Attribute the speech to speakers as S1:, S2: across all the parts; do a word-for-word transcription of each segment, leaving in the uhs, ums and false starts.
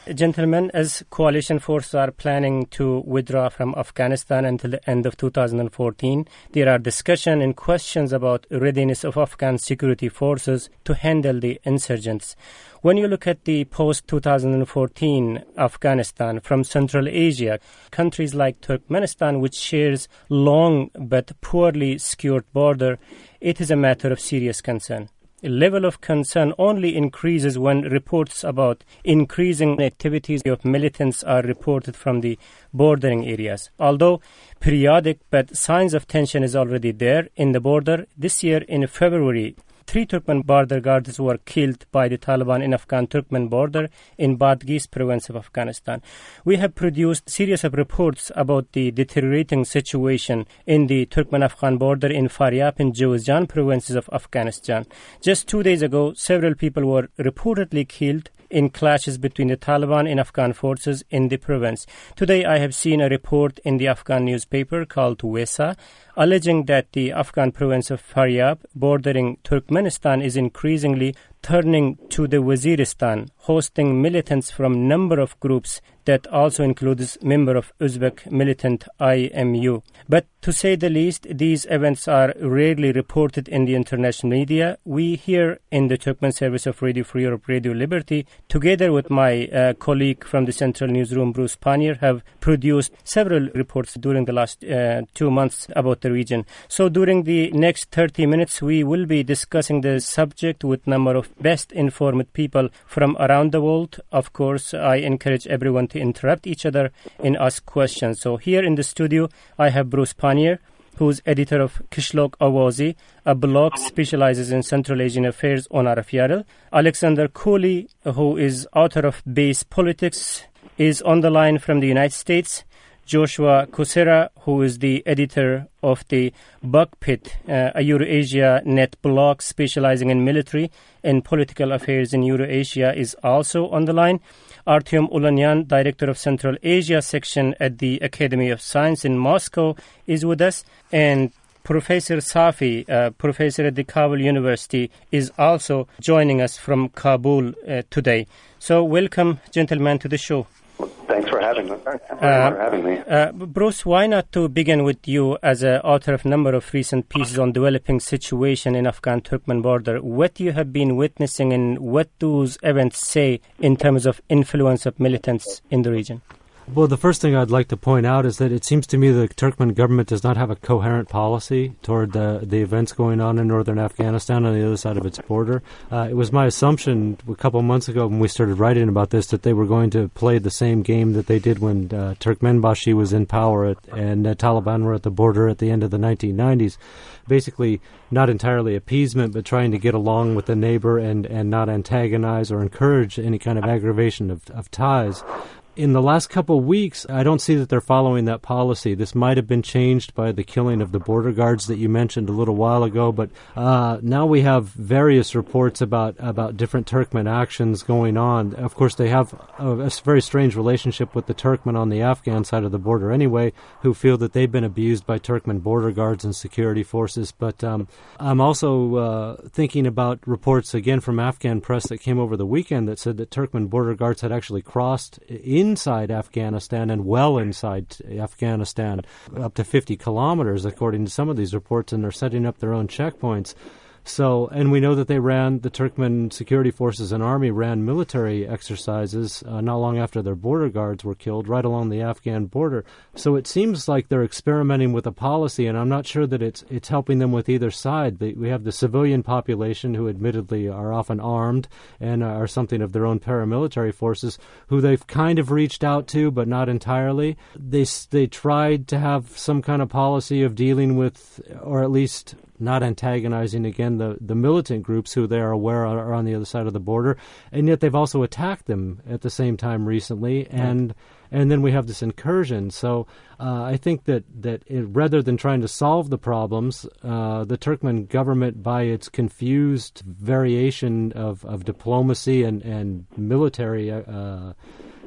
S1: Gentlemen, as coalition forces are planning to withdraw from Afghanistan until the end of two thousand fourteen, there are discussion and questions about readiness of Afghan security forces to handle the insurgents. When you look at the post-twenty fourteen Afghanistan from Central Asia, countries like Turkmenistan, which shares long but poorly secured border, it is a matter of serious concern. The level of concern only increases when reports about increasing activities of militants are reported from the bordering areas. Although periodic, but signs of tension is already there in the border. This year in February, three Turkmen border guards were killed by the Taliban in Afghan-Turkmen border in Badghis province of Afghanistan. We have produced a series of reports about the deteriorating situation in the Turkmen-Afghan border in Faryab and Jowzjan provinces of Afghanistan. Just two days ago, several people were reportedly killed in clashes between the Taliban and Afghan forces in the province. Today, I have seen a report in the Afghan newspaper called Wesa, alleging that the Afghan province of Faryab, bordering Turkmenistan, is increasingly turning to the Waziristan, hosting militants from a number of groups that also includes member of Uzbek militant I M U. But to say the least, these events are rarely reported in the international media. We here in the Turkmen service of Radio Free Europe, Radio Liberty, together with my uh, colleague from the Central Newsroom, Bruce Pannier, have produced several reports during the last uh, two months about the region. So during the next thirty minutes, we will be discussing the subject with a number of best informed people from around the world. Of course, I encourage everyone to interrupt each other and ask questions. So here in the studio, I have Bruce Pannier, who's editor of Kishlok Awazi, a blog specializes in Central Asian affairs on Arafyaril. Alexander Kohli, who is author of Base Politics, is on the line from the United States. Joshua Kucera, who is the editor of the Buckpit, uh, a Eurasia net blog specializing in military and political affairs in Eurasia, is also on the line. Artyom Ulanyan, director of Central Asia section at the Academy of Science in Moscow, is with us. And Professor Safi, uh, professor at the Kabul University, is also joining us from Kabul uh, today. So welcome, gentlemen, to the show.
S2: Thanks for having me. Thanks
S1: uh,
S2: for having me.
S1: Uh, Bruce, why not to begin with you as an author of a number of recent pieces on developing situation in Afghan-Turkmen border? What you have been witnessing and what those events say in terms of influence of militants in the region?
S3: Well, the first thing I'd like to point out is that it seems to me the Turkmen government does not have a coherent policy toward the, the events going on in northern Afghanistan on the other side of its border. Uh, it was my assumption a couple of months ago when we started writing about this that they were going to play the same game that they did when uh, Turkmenbashi was in power at, and uh, Taliban were at the border at the end of the nineteen nineties. Basically, not entirely appeasement, but trying to get along with the neighbor and, and not antagonize or encourage any kind of aggravation of, of ties. In the last couple of weeks, I don't see that they're following that policy. This might have been changed by the killing of the border guards that you mentioned a little while ago, but uh, now we have various reports about, about different Turkmen actions going on. Of course, they have a, a very strange relationship with the Turkmen on the Afghan side of the border anyway, who feel that they've been abused by Turkmen border guards and security forces. But um, I'm also uh, thinking about reports, again, from Afghan press that came over the weekend that said that Turkmen border guards had actually crossed in inside Afghanistan and well inside Afghanistan, up to fifty kilometers, according to some of these reports, and they're setting up their own checkpoints. So, and we know that they ran, the Turkmen security forces and army ran military exercises uh, not long after their border guards were killed right along the Afghan border. So it seems like they're experimenting with a policy, and I'm not sure that it's it's helping them with either side. They, we have the civilian population who admittedly are often armed and are something of their own paramilitary forces who they've kind of reached out to, but not entirely. They, they tried to have some kind of policy of dealing with, or at least not antagonizing, again, the, the militant groups who they are aware are on the other side of the border, and yet they've also attacked them at the same time recently, and right. and then we have this incursion. So uh, I think that, that it, rather than trying to solve the problems, uh, the Turkmen government, by its confused variation of, of diplomacy and, and military uh,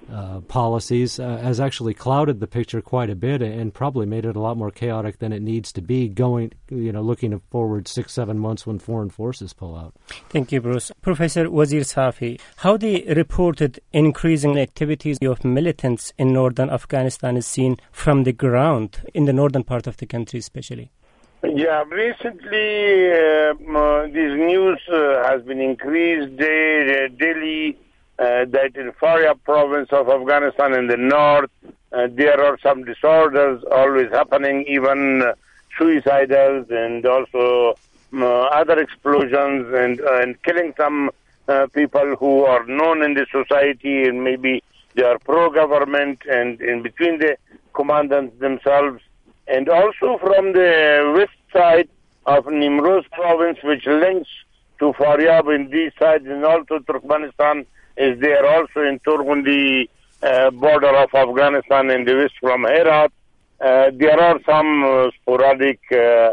S3: uh, policies uh, has actually clouded the picture quite a bit and probably made it a lot more chaotic than it needs to be going, you know, looking forward six, seven months when foreign forces pull out.
S1: Thank you, Bruce. Professor Wazir Safi, how the reported increasing activities of militants in northern Afghanistan is seen from the ground, in the northern part of the country especially?
S4: Yeah, recently uh, uh, this news uh, has been increased day, daily uh, that in Faryab province of Afghanistan in the north, uh, there are some disorders always happening, even uh, suicidals and also uh, other explosions and, uh, and killing some uh, people who are known in the society and maybe they are pro-government and in between the commandants themselves. And also from the west side of Nimroz province, which links to Faryab in these sides, and also Turkmenistan is there also in Turgundi uh, border of Afghanistan in the west from Herat. Uh, there are some uh, sporadic uh,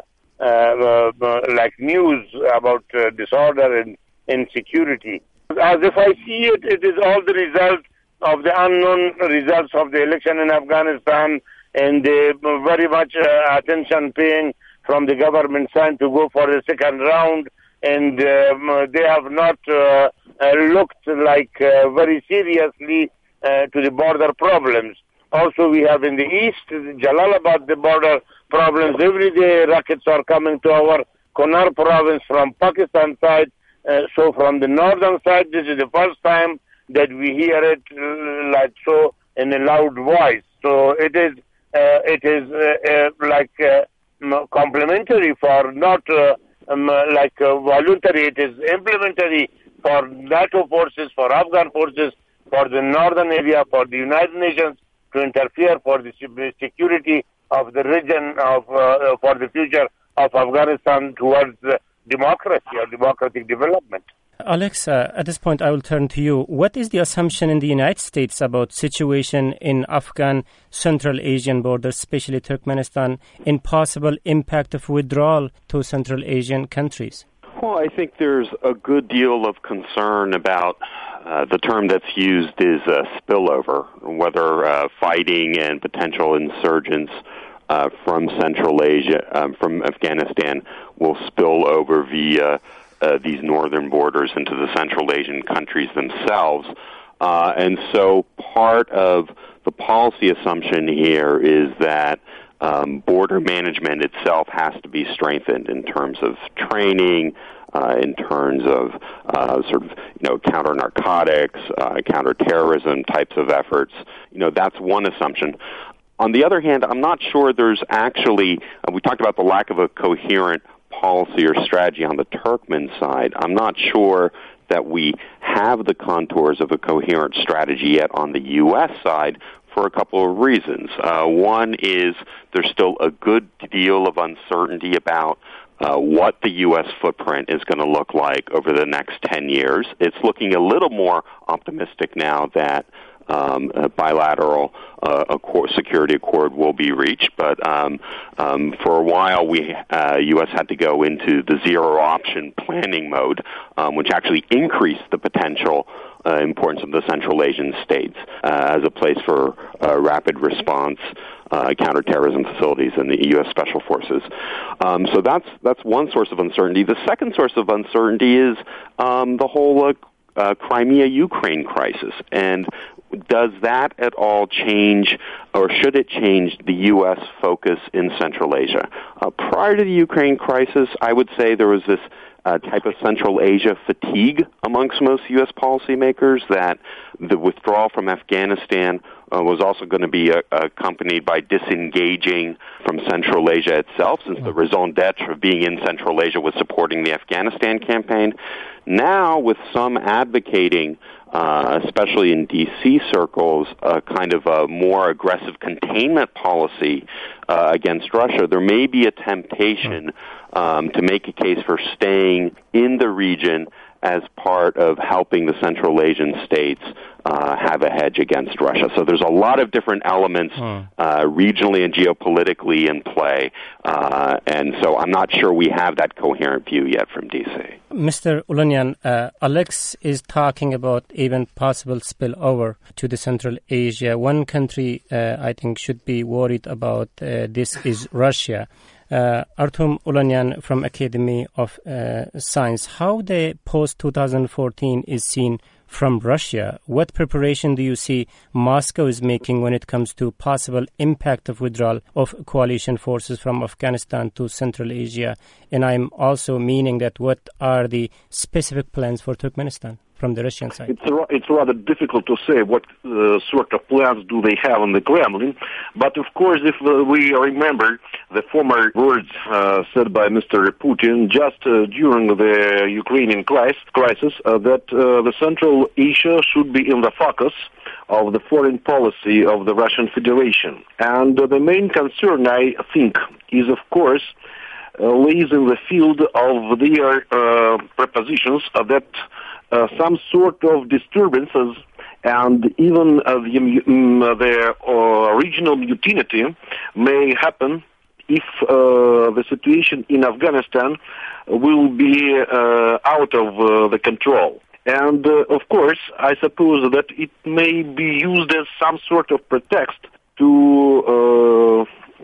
S4: uh, uh, like news about uh, disorder and insecurity. As if I see it, it is all the result of the unknown results of the election in Afghanistan and the very much uh, attention paying from the government side to go for the second round, and um, they have not uh, uh, looked like uh, very seriously uh, to the border problems. Also, we have in the east, Jalalabad, the border problems. Every day, rockets are coming to our Kunar province from Pakistan side. Uh, so from the northern side, this is the first time that we hear it uh, like so in a loud voice. So it is uh, it is uh, uh, like uh, complementary for not uh, um, like uh, voluntary. It is implementary for NATO forces, for Afghan forces, for the northern area, for the United Nations to interfere for the security of the region of uh, for the future of Afghanistan towards uh, democracy or democratic development.
S1: Alex, uh, at this point I will turn to you. What is the assumption in the United States about situation in Afghan Central Asian borders, especially Turkmenistan, in possible impact of withdrawal to Central Asian countries?
S5: Well, I think there's a good deal of concern about uh, the term that's used is uh, spillover, whether uh, fighting and potential insurgents uh, from Central Asia, um, from Afghanistan, will spill over via uh, these northern borders into the Central Asian countries themselves. Uh, and so part of the policy assumption here is that um, border management itself has to be strengthened in terms of training, Uh, in terms of uh, sort of, you know, counter narcotics, uh, counter terrorism types of efforts. You know, that's one assumption. On the other hand, I'm not sure there's actually, uh, we talked about the lack of a coherent policy or strategy on the Turkmen side. I'm not sure that we have the contours of a coherent strategy yet on the U S side for a couple of reasons. Uh, one is there's still a good deal of uncertainty about Uh, what the U S footprint is going to look like over the next ten years. It's looking a little more optimistic now that um, a bilateral uh, accord, security accord will be reached, but um, um, for a while we uh, U S had to go into the zero option planning mode, um, which actually increased the potential uh, importance of the Central Asian states uh, as a place for uh, rapid response Uh, counterterrorism facilities and the U S Special Forces. Um, so that's that's one source of uncertainty. The second source of uncertainty is um, the whole uh, uh, Crimea-Ukraine crisis. And does that at all change, or should it change, the U S focus in Central Asia? Uh, prior to the Ukraine crisis, I would say there was this Uh, type of Central Asia fatigue amongst most U S policymakers, that the withdrawal from Afghanistan uh, was also going to be uh, accompanied by disengaging from Central Asia itself, since the raison d'etre of being in Central Asia was supporting the Afghanistan campaign. Now, with some advocating, uh, especially in D C circles, a kind of a more aggressive containment policy uh, against Russia, there may be a temptation um, to make a case for staying in the region as part of helping the Central Asian states uh, have a hedge against Russia. So there's a lot of different elements hmm. uh, regionally and geopolitically in play, uh, and so I'm not sure we have that coherent view yet from D C.
S1: Mister Ulonyan, uh, Alex is talking about even possible spillover to the Central Asia. One country uh, I think should be worried about uh, this is Russia. Uh, Artem Ulonyan from Academy of uh, Science, how the post-twenty fourteen is seen from Russia? What preparation do you see Moscow is making when it comes to possible impact of withdrawal of coalition forces from Afghanistan to Central Asia? And I'm also meaning that what are the specific plans for Turkmenistan from the Russian side?
S6: It's, it's rather difficult to say what uh, sort of plans do they have in the Kremlin, but of course if uh, we remember the former words uh, said by Mister Putin just uh, during the Ukrainian crisis, crisis uh, that uh, the Central Asia should be in the focus of the foreign policy of the Russian Federation. And uh, the main concern, I think, is of course uh, lays in the field of their uh, propositions uh, that Uh, some sort of disturbances and even uh, the, um, the uh, regional mutiny may happen if uh, the situation in Afghanistan will be uh, out of uh, the control. And uh, of course, I suppose that it may be used as some sort of pretext to uh,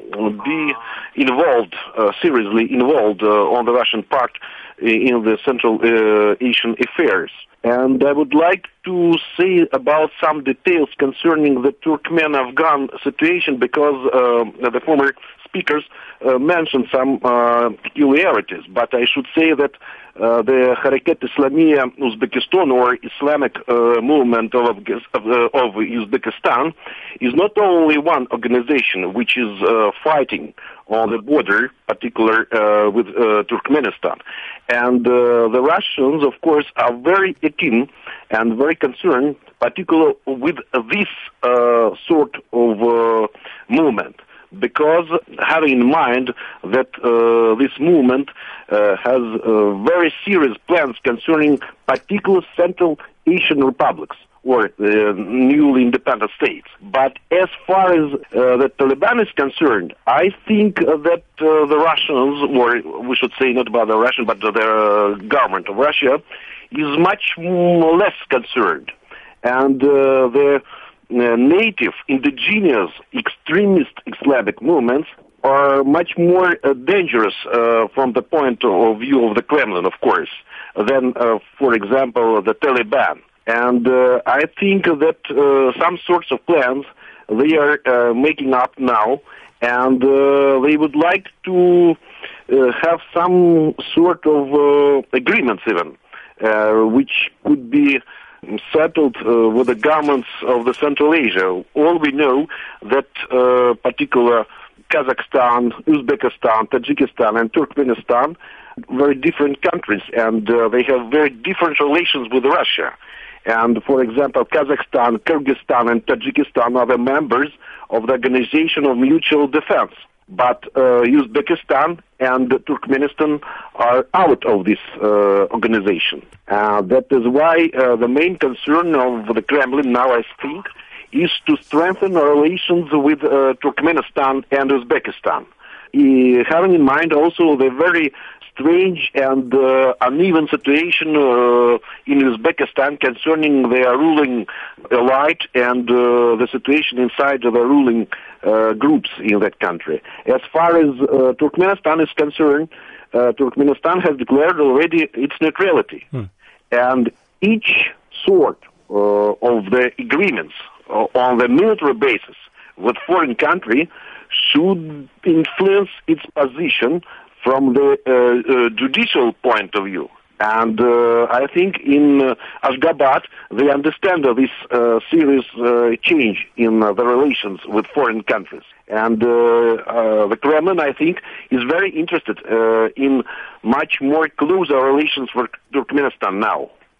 S6: be involved, uh, seriously involved uh, on the Russian part in the Central uh, Asian affairs. And I would like to say about some details concerning the Turkmen-Afghan situation because uh, the former speakers uh, mentioned some uh, peculiarities. But I should say that uh, the Harakat Islamiyya Uzbekistan or Islamic uh, movement of, uh, of Uzbekistan is not only one organization which is uh, fighting on the border, particular uh, with uh, Turkmenistan. And uh, the Russians, of course, are very keen and very concerned, particularly with this uh, sort of uh, movement, because having in mind that uh, this movement uh, has uh, very serious plans concerning particular Central Asian republics or uh, newly independent states. But as far as uh, the Taliban is concerned, I think uh, that uh, the Russians, or we should say not about the Russian, but the uh, government of Russia, is much more less concerned. And uh, the uh, native, indigenous, extremist Islamic movements are much more uh, dangerous uh, from the point of view of the Kremlin, of course, than, uh, for example, the Taliban. And uh, I think that uh, some sorts of plans they are uh, making up now, and uh, they would like to uh, have some sort of uh, agreements even, uh, which could be settled uh, with the governments of the Central Asia. All we know that uh, particular Kazakhstan, Uzbekistan, Tajikistan, and Turkmenistan, very different countries, and uh, they have very different relations with Russia. And, for example, Kazakhstan, Kyrgyzstan, and Tajikistan are the members of the Organization of Mutual Defense. But uh, Uzbekistan and Turkmenistan are out of this uh, organization. Uh, that is why uh, the main concern of the Kremlin now, I think, is to strengthen our relations with uh, Turkmenistan and Uzbekistan. Uh, having in mind also the very strange and uh, uneven situation uh, in Uzbekistan concerning their ruling elite and uh, the situation inside the ruling uh, groups in that country. As far as uh, Turkmenistan is concerned, uh, Turkmenistan has declared already its neutrality. Hmm. And each sort uh, of the agreements uh, on the military basis with foreign country should influence its position from the uh, uh, judicial point of view. And uh, I think in uh, Ashgabat, they understand uh, this uh, serious uh, change in uh, the relations with foreign countries. And uh, uh, the Kremlin, I think, is very interested uh, in much more closer relations for Turkmenistan now.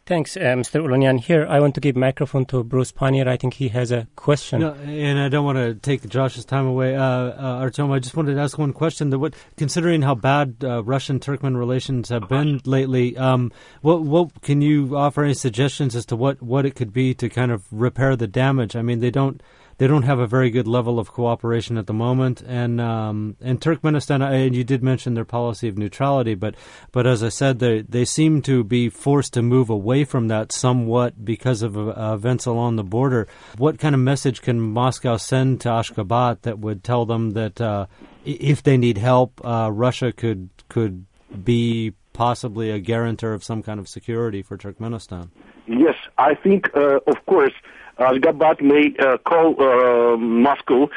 S1: Thanks, uh, Mister Ulanian. Here, I want to give microphone to Bruce Panier. I think he has a question.
S3: No, and I don't want to take Josh's time away. Uh, uh, Artem, I just wanted to ask one question. That what, considering how bad uh, Russian-Turkmen relations have been lately, um, what, what can you offer any suggestions as to what, what it could be to kind of repair the damage? I mean, they don't they don't have a very good level of cooperation at the moment, and um, and Turkmenistan. And you did mention their policy of neutrality, but but as I said, they they seem to be forced to move away from that somewhat because of uh, events along the border. What kind of message can Moscow send to Ashgabat that would tell them that uh, if they need help, uh, Russia could could be possibly a guarantor of some kind of security for Turkmenistan?
S6: Yes, I think, uh, of course, Ashgabat may uh, call uh, Moscow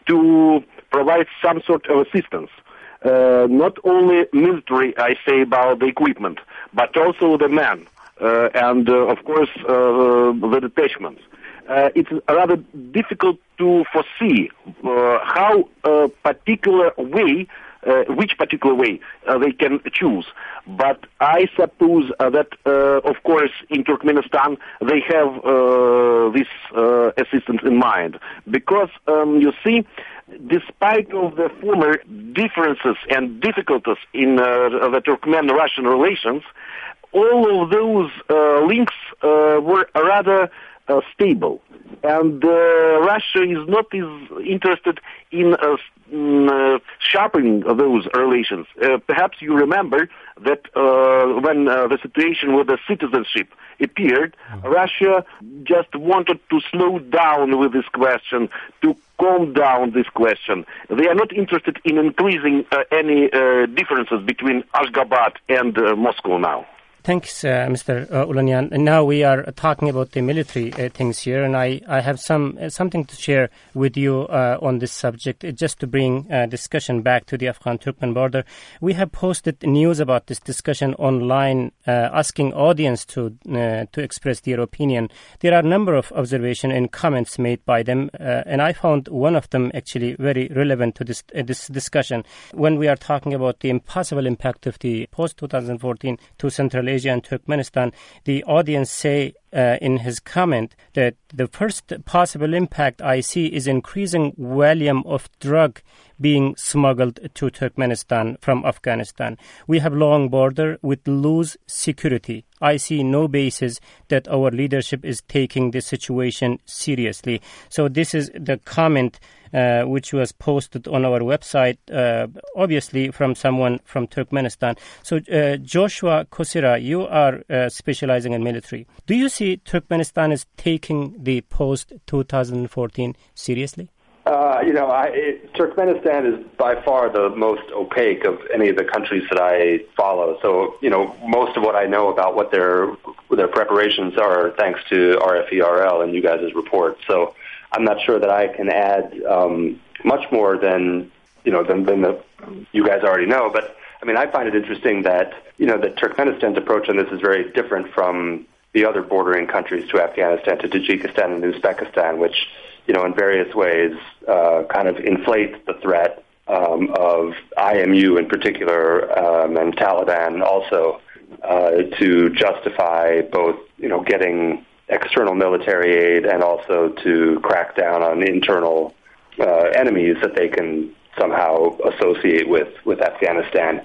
S6: to provide some sort of assistance. Uh, not only military, I say, about the equipment, but also the men, uh, and, uh, of course, uh, the detachments. Uh, it's rather difficult to foresee uh, how a particular way Uh, which particular way uh, they can choose. But I suppose uh, that, uh, of course, in Turkmenistan, they have uh, this uh, assistance in mind. Because, um, you see, despite of the former differences and difficulties in uh, the Turkmen-Russian relations, all of those uh, links uh, were rather uh, stable. And uh, Russia is not as interested in uh, uh, sharpening those relations. Uh, perhaps you remember that uh, when uh, the situation with the citizenship appeared, mm-hmm. Russia just wanted to slow down with this question, to calm down this question. They are not interested in increasing uh, any uh, differences between Ashgabat and uh, Moscow now.
S1: Thanks, uh, Mister Uh, Ulanian. And now we are talking about the military uh, things here, and I, I have some uh, something to share with you uh, on this subject, uh, just to bring uh, discussion back to the Afghan-Turkmen border. We have posted news about this discussion online, uh, asking audience to uh, to express their opinion. There are a number of observations and comments made by them, uh, and I found one of them actually very relevant to this uh, this discussion. When we are talking about the impossible impact of the post-twenty fourteen to Central Asia and Turkmenistan, the audience say uh, in his comment that the first possible impact I see is increasing volume of drug being smuggled to Turkmenistan from Afghanistan. We have long border with loose security. I see no basis that our leadership is taking this situation seriously. So this is the comment uh, which was posted on our website, uh, obviously from someone from Turkmenistan. So uh, Joshua Kosira, you are uh, specializing in military. Do you see Turkmenistan is taking the post-twenty fourteen seriously?
S2: Uh, you know, I, it, Turkmenistan is by far the most opaque of any of the countries that I follow. So, you know, most of what I know about what their their preparations are thanks to R F E R L and you guys' report. So I'm not sure that I can add um, much more than, you know, than, than the, you guys already know. But, I mean, I find it interesting that, you know, that Turkmenistan's approach on this is very different from the other bordering countries to Afghanistan, to Tajikistan and Uzbekistan, which, you know, in various ways, uh, kind of inflates the threat um, of I M U in particular um, and Taliban also uh, to justify both, you know, getting external military aid and also to crack down on internal uh, enemies that they can somehow associate with, with Afghanistan.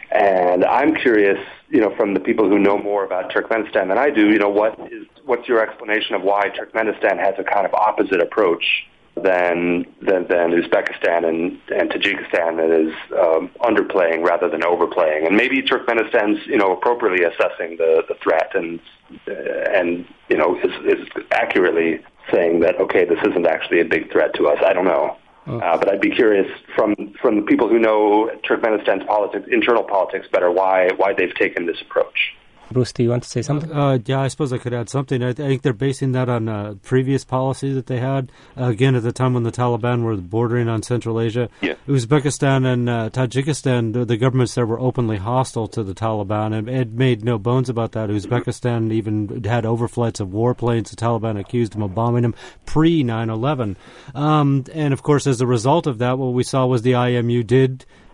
S2: And I'm curious, you know, from the people who know more about Turkmenistan than I do, you know, what is what's your explanation of why Turkmenistan has a kind of opposite approach than than, than Uzbekistan and, and Tajikistan that is um, underplaying rather than overplaying? And maybe Turkmenistan's, you know, appropriately assessing the, the threat and uh, and you know is, is accurately saying that, okay, this isn't actually a big threat to us. I don't know. Uh, but I'd be curious from from the people who know Turkmenistan's politics, internal politics better, why why they've taken this approach.
S1: Bruce, do you want to say something?
S3: Uh, yeah, I suppose I could add something. I, th- I think they're basing that on a previous policy that they had, uh, again, at the time when the Taliban were bordering on Central Asia.
S5: Yeah.
S3: Uzbekistan and uh, Tajikistan, the, the governments there were openly hostile to the Taliban, and it made no bones about that. Uzbekistan even had overflights of warplanes. The Taliban accused them of bombing them pre nine eleven. Um, and, of course, as a result of that, what we saw was the I M U did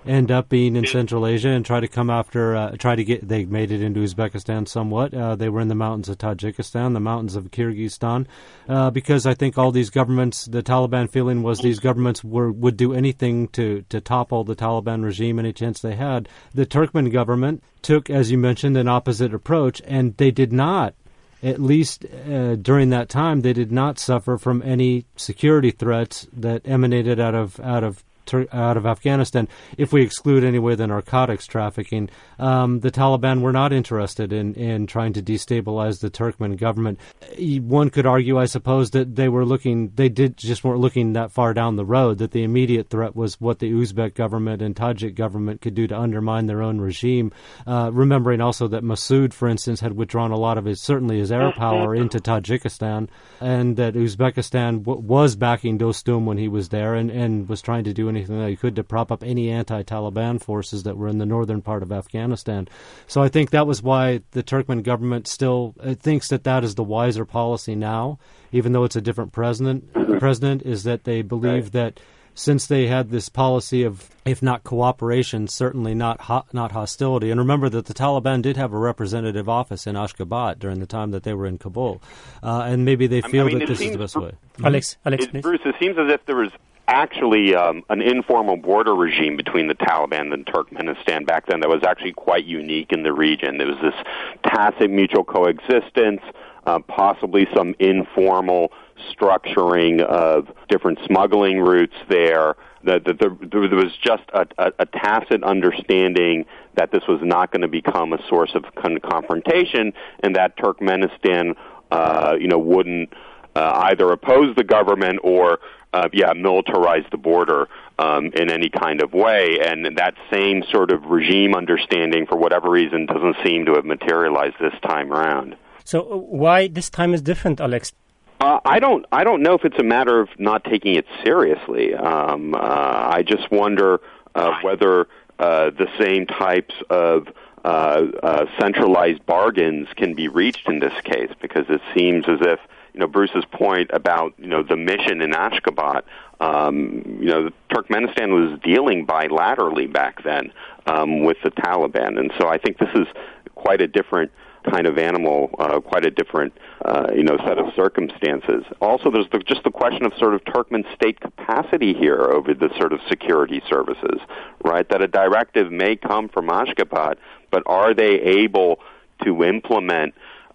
S3: end up being in Central Asia and try to come after, uh, try to get, they made it into Uzbekistan somewhat. Uh, they were in the mountains of Tajikistan, the mountains of Kyrgyzstan, uh, because I think all these governments, the Taliban feeling was these governments were would do anything to, to topple the Taliban regime any chance they had. The Turkmen government took, as you mentioned, an opposite approach, and they did not, at least uh, during that time, they did not suffer from any security threats that emanated out of out of out of Afghanistan. If we exclude anyway the narcotics trafficking, um, the Taliban were not interested in, in trying to destabilize the Turkmen government. One could argue, I suppose, that they were looking, they did just weren't looking that far down the road, that the immediate threat was what the Uzbek government and Tajik government could do to undermine their own regime. Uh, remembering also that Massoud, for instance, had withdrawn a lot of his, certainly his air power into Tajikistan, and that Uzbekistan w- was backing Dostum when he was there and, and was trying to do anything that he could to prop up any anti-Taliban forces that were in the northern part of Afghanistan. So I think that was why the Turkmen government still uh, thinks that that is the wiser policy now, even though it's a different president. President is that they believe right. that since they had this policy of, if not cooperation, certainly not ho- not hostility. And remember that the Taliban did have a representative office in Ashgabat during the time that they were in Kabul. Uh, and maybe they feel I mean, that this is the best way.
S1: Alex, Alex,
S5: it,
S1: please.
S5: Bruce, it seems as if there was actually um, an informal border regime between the Taliban and Turkmenistan back then that was actually quite unique in the region. There was this tacit mutual coexistence, uh, possibly some informal structuring of different smuggling routes there. That the, the, there was just a, a, a tacit understanding that this was not going to become a source of con- confrontation, and that Turkmenistan, uh, you know, wouldn't uh, either oppose the government or Uh, yeah, militarize the border um, in any kind of way. And that same sort of regime understanding, for whatever reason, doesn't seem to have materialized this time around.
S1: So uh, why this time is different, Alex?
S5: Uh, I don't. I don't know if it's a matter of not taking it seriously. Um, uh, I just wonder uh, whether uh, the same types of uh, uh, centralized bargains can be reached in this case, because it seems as if, you know, Bruce's point about, you know, the mission in Ashgabat, um, you know, Turkmenistan was dealing bilaterally back then um, with the Taliban. And so I think this is quite a different kind of animal, uh, quite a different, uh, you know, set of circumstances. Also, there's the, just the question of sort of Turkmen state capacity here over the sort of security services, right? That a directive may come from Ashgabat, but are they able to implement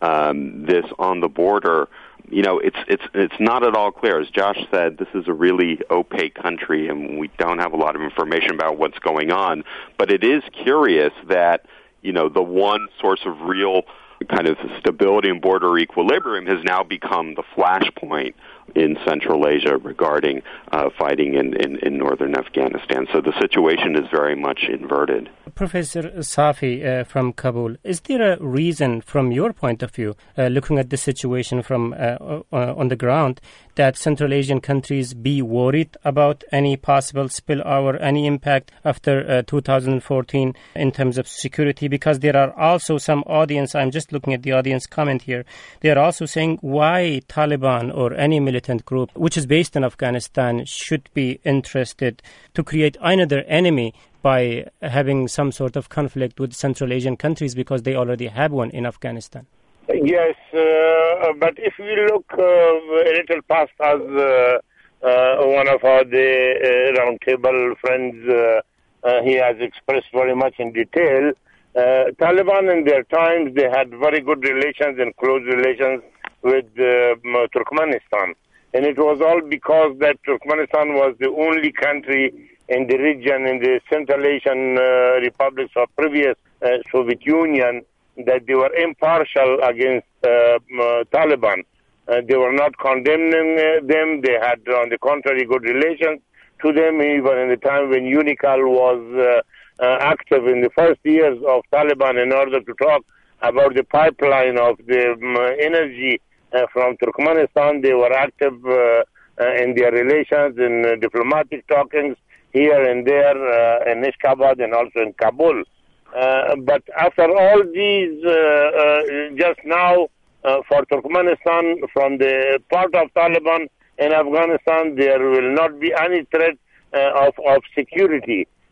S5: um, this on the border? You know, it's it's it's not at all clear. As Josh said, this is a really opaque country, and we don't have a lot of information about what's going on. But it is curious that, you know, the one source of real kind of stability and border equilibrium has now become the flashpoint in Central Asia regarding uh, fighting in, in, in northern Afghanistan. So the situation is very much inverted.
S1: Professor Safi uh, from Kabul, is there a reason from your point of view, uh, looking at the situation from uh, uh, on the ground, that Central Asian countries be worried about any possible spillover, any impact after uh, two thousand fourteen in terms of security? Because there are also some audience, I'm just looking at the audience comment here, they are also saying why Taliban or any militant group which is based in Afghanistan should be interested to create another enemy by having some sort of conflict with Central Asian countries, because they already have one in Afghanistan.
S4: Yes, uh, but if we look uh, a little past us, uh, uh, one of our the uh, roundtable friends, uh, uh, he has expressed very much in detail. Uh, Taliban in their times, they had very good relations and close relations with uh, Turkmenistan. And it was all because that Turkmenistan was the only country in the region, in the Central Asian uh, republics of previous uh, Soviet Union, that they were impartial against uh, uh, Taliban. Uh, they were not condemning uh, them. They had, on the contrary, good relations to them, even in the time when UNICAL was uh, uh, active in the first years of Taliban in order to talk about the pipeline of the um, energy uh, from Turkmenistan. They were active uh, uh, in their relations, in uh, diplomatic talkings here and there uh, in Ashgabat and also in Kabul. Uh, but after all these, uh, uh, just now, uh, for Turkmenistan, from the part of Taliban in Afghanistan, there will not be any threat uh, of, of security.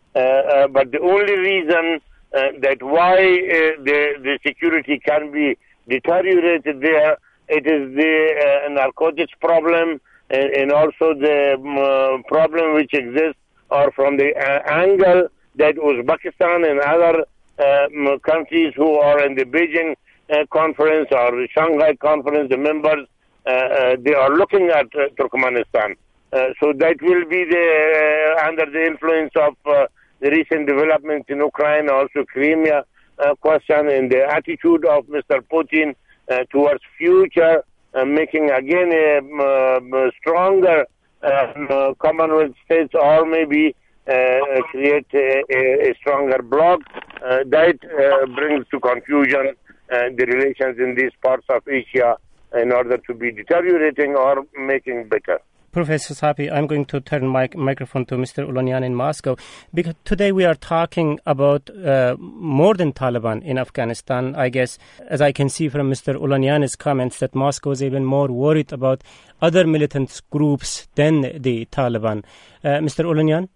S4: Uh, uh, but the only reason uh, that why uh, the, the security can be deteriorated there, it is the uh, narcotics problem and, and also the um, uh, problem which exists or from the uh, angle that Uzbekistan and other uh, countries who are in the Beijing uh, conference or the Shanghai conference, the members, uh, uh, they are looking at uh, Turkmenistan. Uh, so that will be the uh, under the influence of uh, the recent developments in Ukraine, also Crimea uh, question, and the attitude of Mister Putin uh, towards future, uh, making again a uh, stronger uh, Commonwealth states, or maybe uh, create a, a, a stronger bloc. Uh, that uh, brings to confusion uh, the relations in these parts of Asia in order to be deteriorating or making better.
S1: Professor Sapi, I'm going to turn my microphone to Mister Ulanyan in Moscow, because today we are talking about uh, more than Taliban in Afghanistan. I guess, as I can see from Mister Ulanyan's comments, that Moscow is even more worried about other militant groups than the Taliban. Uh, Mister Ulanyan?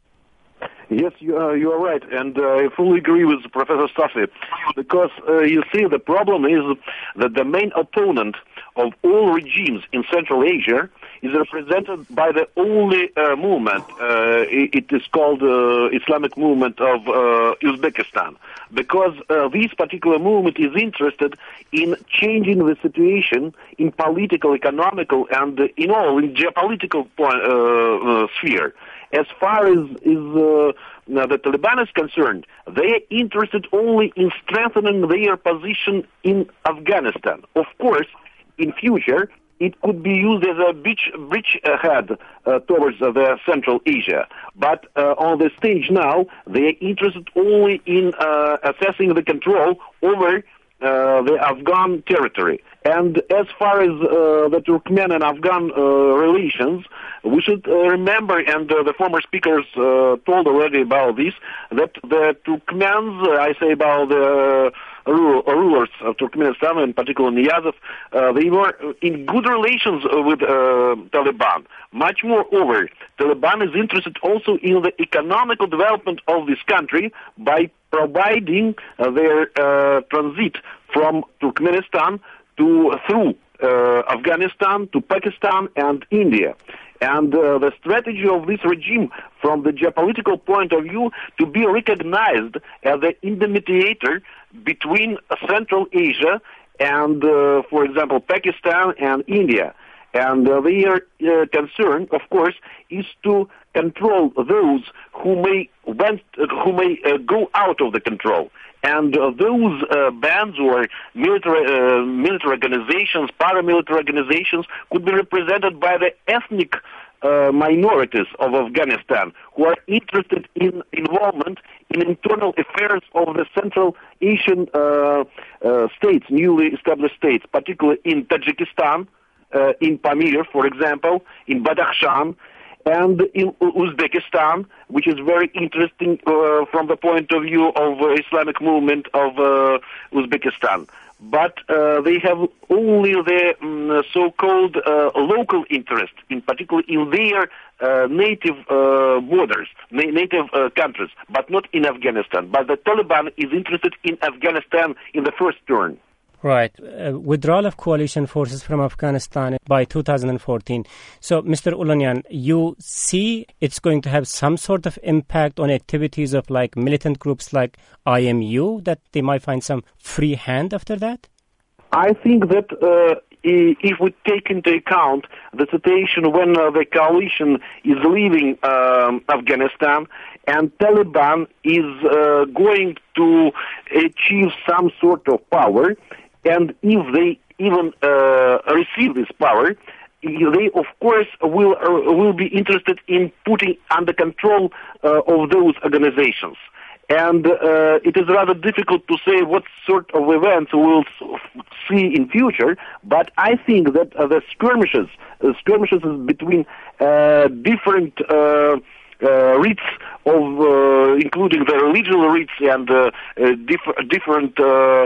S6: Yes, you, uh, you are right, and uh, I fully agree with Professor Safi, because uh, you see the problem is that the main opponent of all regimes in Central Asia is represented by the only uh, movement. Uh, it, it is called uh, Islamic Movement of uh, Uzbekistan, because uh, this particular movement is interested in changing the situation in political, economical, and uh, in all in geopolitical point, uh, uh, sphere. As far as is uh, the Taliban is concerned, they are interested only in strengthening their position in Afghanistan. Of course, in future, it could be used as a bridge, bridge ahead uh, towards uh, the Central Asia. But uh, on the stage now, they are interested only in uh, assessing the control over Uh, the Afghan territory. And as far as uh, the Turkmen and Afghan uh, relations, we should uh, remember, and uh, the former speakers uh, told already about this, that the Turkmens, uh, I say about the uh, rulers of Turkmenistan, in particular Niyazov, uh, they were in good relations with uh, Taliban. Much more over, Taliban is interested also in the economical development of this country by providing uh, their uh, transit from Turkmenistan to through uh, Afghanistan to Pakistan and India. And uh, the strategy of this regime, from the geopolitical point of view, to be recognized as the intermediator between Central Asia and, uh, for example, Pakistan and India. And uh, their uh, concern, of course, is to control those who may went, uh, who may uh, go out of the control. And uh, those uh, bands or military uh, military organizations, paramilitary organizations, could be represented by the ethnic uh, minorities of Afghanistan, who are interested in involvement in internal affairs of the Central Asian uh, uh, states, newly established states, particularly in Tajikistan, uh, in Pamir, for example, in Badakhshan, and in Uzbekistan, which is very interesting uh, from the point of view of uh, Islamic movement of uh, Uzbekistan. But uh, they have only the um, so-called uh, local interest, in particular in their uh, native uh, borders, na- native uh, countries, but not in Afghanistan. But the Taliban is interested in Afghanistan in the first turn.
S1: Right. Uh, withdrawal of coalition forces from Afghanistan by two thousand fourteen. So, Mister Ulanyan, you see it's going to have some sort of impact on activities of like militant groups like I M U, that they might find some free hand after that?
S6: I think that uh, if we take into account the situation when uh, the coalition is leaving um, Afghanistan and Taliban is uh, going to achieve some sort of power, and if they even uh, receive this power, they of course will uh, will be interested in putting under control uh, of those organizations. And uh, it is rather difficult to say what sort of events we'll see in future, but I think that uh, the skirmishes, uh, skirmishes between uh, different uh, uh, rites of, uh, including the religious rites and uh, uh, diff- different uh,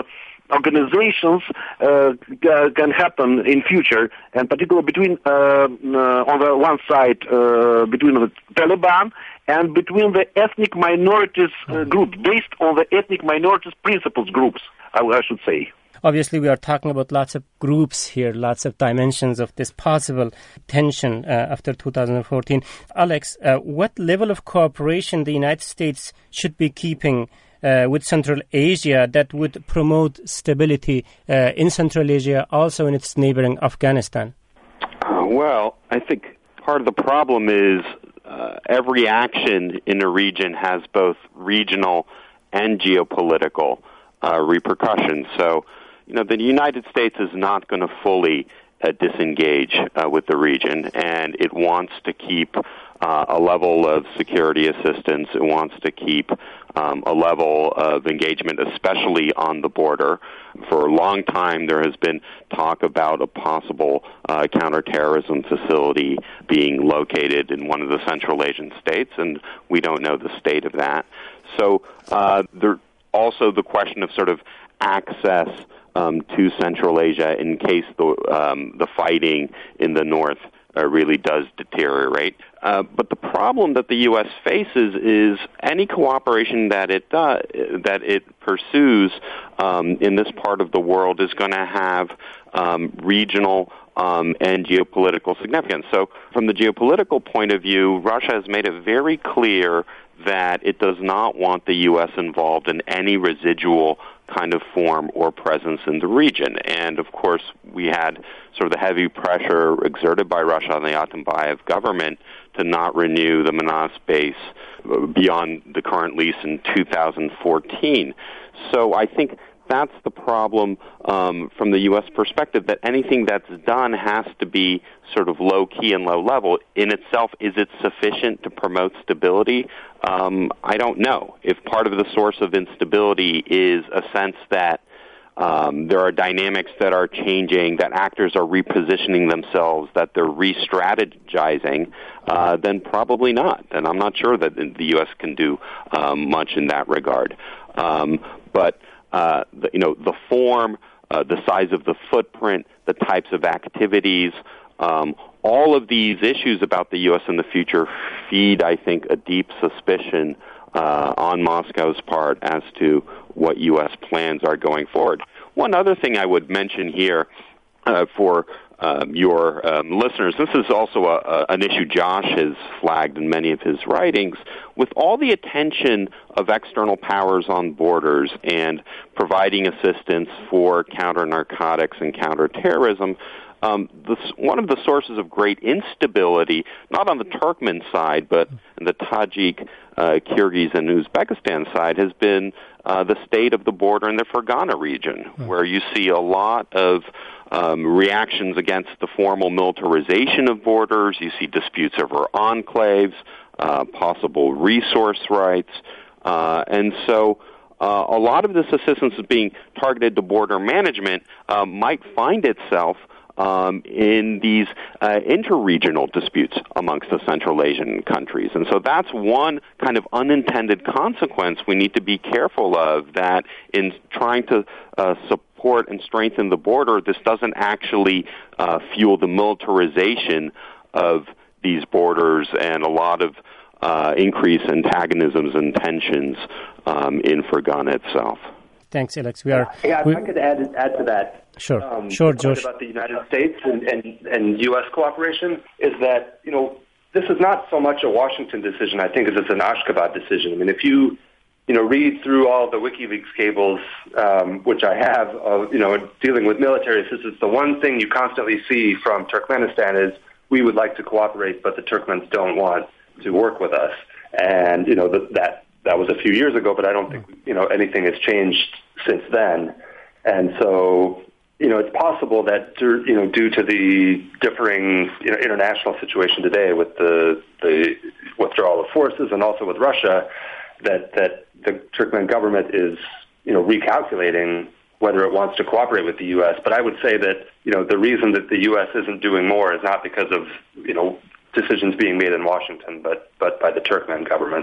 S6: organizations uh, can happen in future, and particularly between, uh, uh, on the one side, uh, between the Taliban and between the ethnic minorities uh, group, based on the ethnic minorities principles groups, I, I should say.
S1: Obviously, we are talking about lots of groups here, lots of dimensions of this possible tension uh, after two thousand fourteen. Alex, uh, what level of cooperation the United States should be keeping uh, with Central Asia that would promote stability uh, in Central Asia, also in its neighboring Afghanistan?
S5: Uh, well, I think part of the problem is uh, every action in a region has both regional and geopolitical uh, repercussions. So, you know, the United States is not going to fully uh, disengage uh, with the region, and it wants to keep uh, a level of security assistance. It wants to keep um, a level of engagement, especially on the border. For a long time, there has been talk about a possible uh, counterterrorism facility being located in one of the Central Asian states, and we don't know the state of that. So uh, there also the question of sort of access Um, to Central Asia in case the um, the fighting in the north uh, really does deteriorate. Uh, but the problem that the U S faces is any cooperation that it does, that it pursues um, in this part of the world is going to have um, regional um, and geopolitical significance. So, from the geopolitical point of view, Russia has made it very clear that it does not want the U S involved in any residual kind of form or presence in the region. And, of course, we had sort of the heavy pressure exerted by Russia on the Atambayev government to not renew the Manas base beyond the current lease in two thousand fourteen. So I think that's the problem um, from the U S perspective, that anything that's done has to be sort of low-key and low-level. In itself, is it sufficient to promote stability? Um, I don't know. If part of the source of instability is a sense that um, there are dynamics that are changing, that actors are repositioning themselves, that they're re-strategizing, uh, then probably not. And I'm not sure that the U S can do um, much in that regard. Um, but Uh, the, you know, the form, uh, the size of the footprint, the types of activities, um, all of these issues about the U S in the future feed, I think, a deep suspicion uh, on Moscow's part as to what U S plans are going forward. One other thing I would mention here uh, for Um, your um, listeners, this is also a, a, an issue Josh has flagged in many of his writings. With all the attention of external powers on borders and providing assistance for counter-narcotics and counter-terrorism, um, this, one of the sources of great instability, not on the Turkmen side, but on the Tajik, uh, Kyrgyz, and Uzbekistan side, has been uh, the state of the border in the Fergana region, where you see a lot of Um, reactions against the formal militarization of borders. You see disputes over enclaves, uh, possible resource rights. Uh, and so uh, a lot of this assistance is being targeted to border management uh, might find itself um, in these uh, interregional disputes amongst the Central Asian countries. And so that's one kind of unintended consequence we need to be careful of, that in trying to uh, support and strengthen the border, this doesn't actually uh, fuel the militarization of these borders and a lot of uh, increased antagonisms and tensions um, in Fergana itself.
S1: Thanks, Alex. We are.
S2: Yeah, if
S1: we,
S2: I could add add to that.
S1: Sure,
S2: um,
S1: sure,
S2: the
S1: Josh.
S2: About the United States and, and, and U S cooperation is that, you know, this is not so much a Washington decision, I think, as it's an Ashgabat decision. I mean, if you, you know, read through all the WikiLeaks cables, um, which I have, of, you know, dealing with military assistance, the one thing you constantly see from Turkmenistan is we would like to cooperate, but the Turkmens don't want to work with us. And, you know, that that that was a few years ago, but I don't think, you know, anything has changed since then. And so, you know, it's possible that, you know, due to the differing, you know, international situation today with the the withdrawal of forces and also with Russia, that that the Turkmen government is, you know, recalculating whether it wants to cooperate with the U S. But I would say that, you know, the reason that the U S isn't doing more is not because of, you know, decisions being made in Washington, but but by the Turkmen government.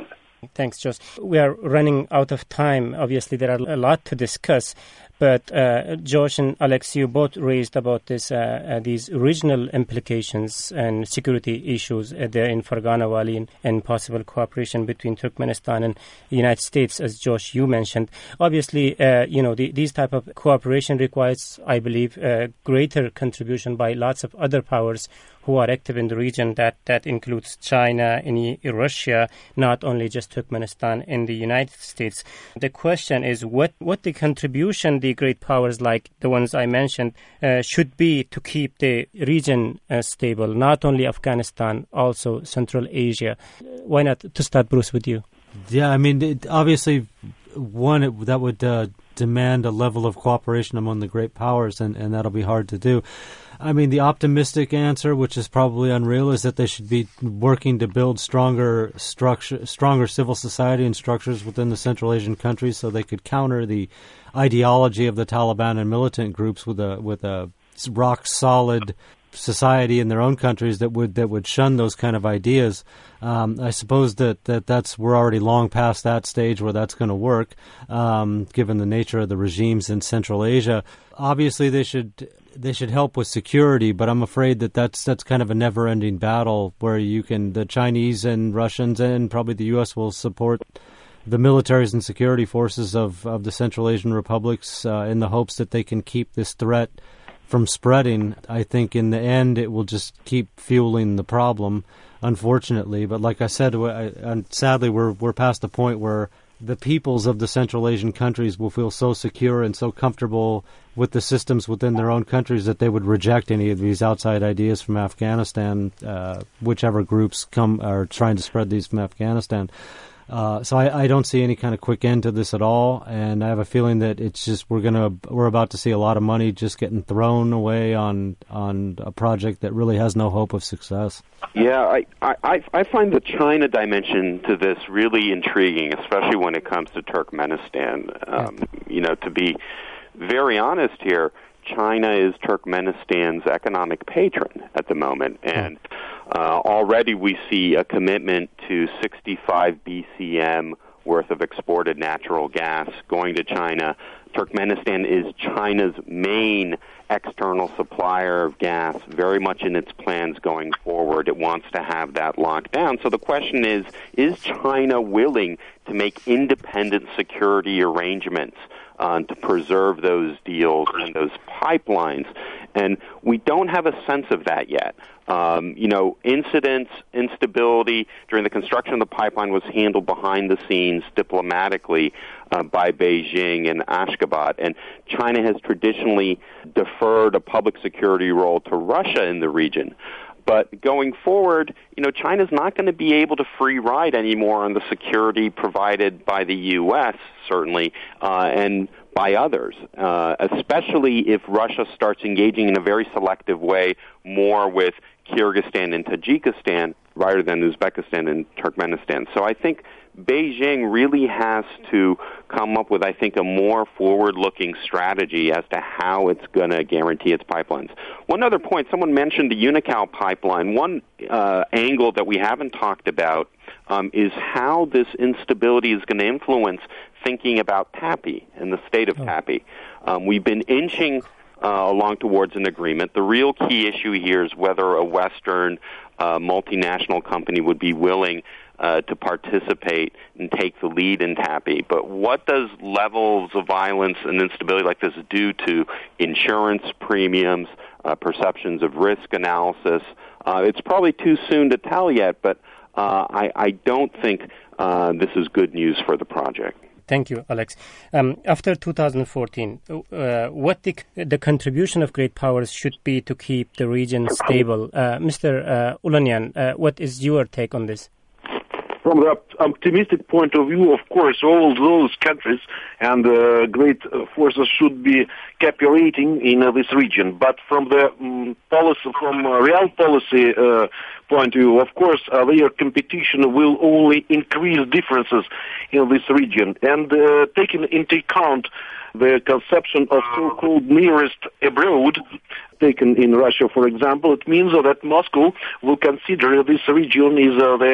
S1: Thanks, Josh. We are running out of time. Obviously, there are a lot to discuss. But uh, Josh and Alex, you both raised about this uh, uh, these regional implications and security issues uh, there in Fergana Valley and, and possible cooperation between Turkmenistan and the United States, as Josh, you mentioned. Obviously, uh, you know, the, these type of cooperation requires, I believe, uh, greater contribution by lots of other powers who are active in the region. That that includes China and Russia, not only just Turkmenistan and the United States. The question is what, what the contribution the great powers like the ones I mentioned uh, should be to keep the region uh, stable, not only Afghanistan, also Central Asia. Why not? To start, Bruce, with you.
S3: Yeah, I mean, it, obviously, one, it, that would uh, demand a level of cooperation among the great powers, and, and that'll be hard to do. I mean, the optimistic answer, which is probably unreal, is that they should be working to build stronger structure, stronger civil society and structures within the Central Asian countries, so they could counter the ideology of the Taliban and militant groups with a with a rock solid society in their own countries that would that would shun those kind of ideas. Um, I suppose that, that that's we're already long past that stage where that's going to work, um, given the nature of the regimes in Central Asia. Obviously, they should. They should help with security, but I'm afraid that that's that's kind of a never-ending battle where you can the Chinese and Russians and probably the U S will support the militaries and security forces of, of the Central Asian republics uh, in the hopes that they can keep this threat from spreading. I think in the end it will just keep fueling the problem, unfortunately. But like I said, I, and sadly we're we're past the point where the peoples of the Central Asian countries will feel so secure and so comfortable with the systems within their own countries that they would reject any of these outside ideas from Afghanistan, uh, whichever groups come are trying to spread these from Afghanistan. Uh, so I, I don't see any kind of quick end to this at all, and I have a feeling that it's just we're gonna we're about to see a lot of money just getting thrown away on on a project that really has no hope of success.
S5: Yeah, I, I, I find the China dimension to this really intriguing, especially when it comes to Turkmenistan. Um, you know, to be very honest here, China is Turkmenistan's economic patron at the moment, and uh, already we see a commitment to sixty-five B C M worth of exported natural gas going to China. Turkmenistan is China's main external supplier of gas, very much in its plans going forward. It wants to have that locked down. So the question is, is China willing to make independent security arrangements uh, to preserve those deals and those pipelines? And we don't have a sense of that yet. Um, you know, incidents, instability during the construction of the pipeline was handled behind the scenes diplomatically uh, by Beijing and Ashgabat. And China has traditionally deferred a public security role to Russia in the region. But going forward, you know, China's not going to be able to free ride anymore on the security provided by the U S, certainly, uh, and by others, uh, especially if Russia starts engaging in a very selective way more with Kyrgyzstan and Tajikistan rather than Uzbekistan and Turkmenistan. So I think Beijing really has to come up with, I think, a more forward-looking strategy as to how it's going to guarantee its pipelines. One other point, someone mentioned the Unocal pipeline. One uh, angle that we haven't talked about um, is how this instability is going to influence thinking about TAPI and the state of oh. TAPI. Um, we've been inching Uh, along towards an agreement. The real key issue here is whether a Western uh, multinational company would be willing uh, to participate and take the lead in TAPI. But what does levels of violence and instability like this do to insurance premiums, uh, perceptions of risk analysis? Uh, it's probably too soon to tell yet, but uh, I, I don't think uh, this is good news for the project.
S1: Thank you, Alex. Um, after two thousand fourteen, uh, what the, the contribution of great powers should be to keep the region stable? Uh, Mister Uh, Ulanyan, uh, what is your take on this?
S6: From the optimistic point of view, of course, all those countries and uh, great forces should be cooperating in uh, this region. But from the um, policy, from uh, real policy uh, point of view, of course, uh, their competition will only increase differences in this region. And uh, taking into account the conception of so-called nearest abroad, taken in Russia, for example, it means that Moscow will consider this region is uh, the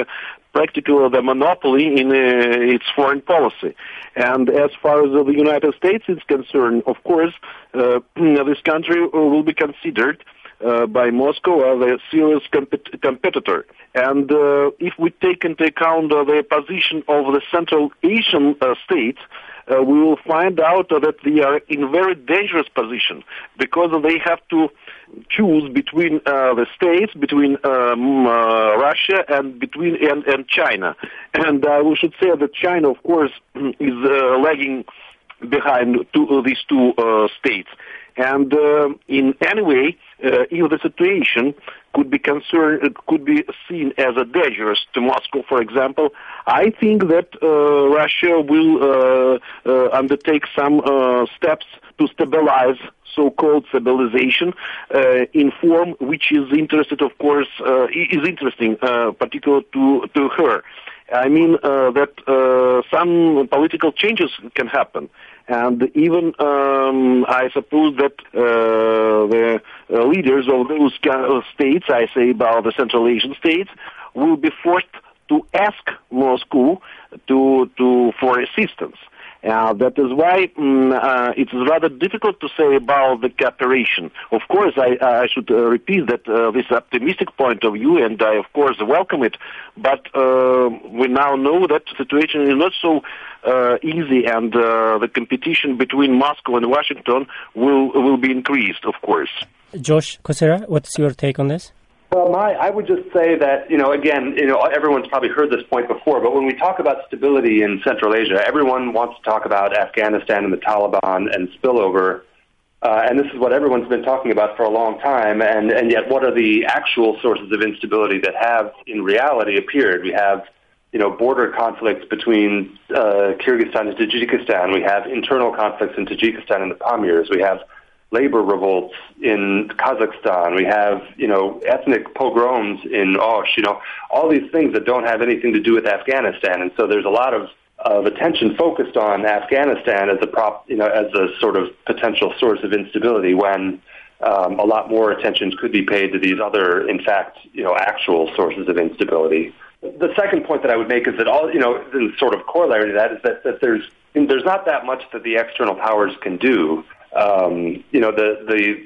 S6: practically the monopoly in uh, its foreign policy. And as far as uh, the United States is concerned, of course, uh, this country will be considered uh, by Moscow as a serious comp- competitor. And uh, if we take into account uh, the position of the Central Asian uh, states, uh, we will find out uh, that they are in very dangerous position because they have to choose between uh, the states, between um, uh, Russia and between and, and China. And uh, we should say that China, of course, is uh, lagging behind two, uh, these two uh, states. And uh, in any way, uh, if the situation could be concerned, could be seen as a dangerous to Moscow, for example, I think that uh, Russia will uh, uh, undertake some uh, steps to stabilize so-called stabilization uh, in form which is interested, of course, uh, is interesting, uh, particular to to her. I mean uh, that uh, some political changes can happen. And even, um, I suppose that uh, the uh, leaders of those states, I say about the Central Asian states, will be forced to ask Moscow to to for assistance. Uh, that is why um, uh, it's rather difficult to say about the cooperation. Of course, I, I should uh, repeat that uh, this optimistic point of view, and I, of course, welcome it. But uh, we now know that the situation is not so uh, easy, and uh, the competition between Moscow and Washington will will be increased, of course.
S1: Josh Kocera, what's your take on this?
S2: Well, my, I would just say that, you know, again, you know, everyone's probably heard this point before, but when we talk about stability in Central Asia, everyone wants to talk about Afghanistan and the Taliban and spillover, uh, and this is what everyone's been talking about for a long time, and, and yet what are the actual sources of instability that have, in reality, appeared? We have, you know, border conflicts between uh, Kyrgyzstan and Tajikistan. We have internal conflicts in Tajikistan and the Pamirs. We have labor revolts in Kazakhstan. We have, you know, ethnic pogroms in Osh, you know, all these things that don't have anything to do with Afghanistan. And so there's a lot of, of attention focused on Afghanistan as a prop, you know, as a sort of potential source of instability when um, a lot more attention could be paid to these other, in fact, you know, actual sources of instability. The second point that I would make is that all, you know, the sort of corollary to that is that, that there's, there's not that much that the external powers can do. Um, you know, the, the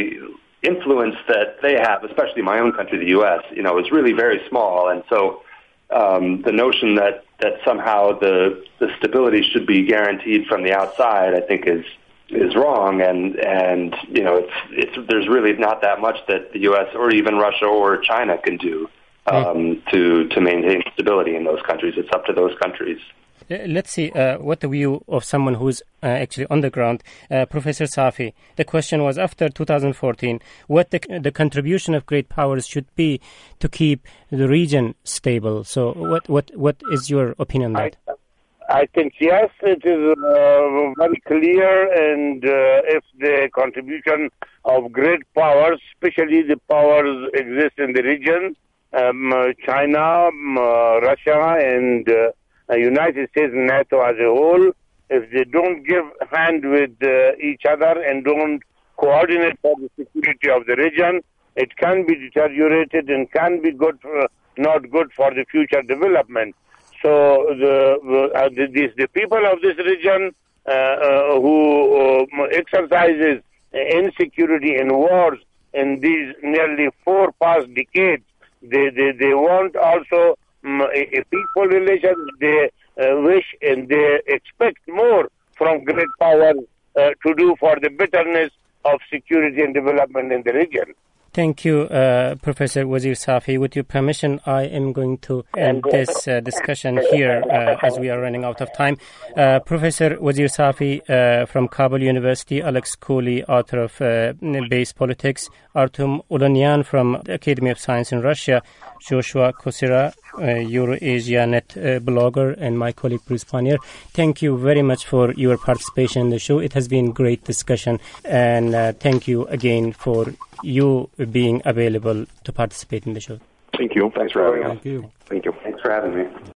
S2: the influence that they have, especially my own country, the U S, you know, is really very small. And so um, the notion that, that somehow the the stability should be guaranteed from the outside, I think, is is wrong. And, and you know, it's it's there's really not that much that the U S or even Russia or China can do um, to to maintain stability in those countries. It's up to those countries.
S1: Let's see uh, what the view of someone who's uh, actually on the ground. Uh, Professor Safi, the question was, after two thousand fourteen, what the, the contribution of great powers should be to keep the region stable. So what what, what is your opinion on that?
S4: I, I think, yes, it is uh, very clear, and uh, if the contribution of great powers, especially the powers exist in the region, um, China, um, uh, Russia, and uh, Uh, United States and NATO as a whole, if they don't give hand with uh, each other and don't coordinate for the security of the region, it can be deteriorated and can be good, for, not good for the future development. So the uh, the, the, the people of this region uh, uh, who uh, exercises insecurity and wars in these nearly four past decades, they they, they want also A, a peaceful relations. They uh, wish and they expect more from great power uh, to do for the betterness of security and development in the region.
S1: Thank you, uh, Professor Wazir Safi. With your permission, I am going to end this uh, discussion here uh, as we are running out of time. Uh, Professor Wazir Safi uh, from Kabul University, Alex Cooley, author of uh, Base Politics, Artem Ulanyan from the Academy of Science in Russia, Joshua Kocera, uh, Eurasia Net uh, blogger, and my colleague Bruce Panier. Thank you very much for your participation in the show. It has been great discussion, and uh, thank you again for you being available to participate in the show.
S2: Thank you. Thanks for having us.
S3: Thank you.
S2: Thank you. Thanks for having me.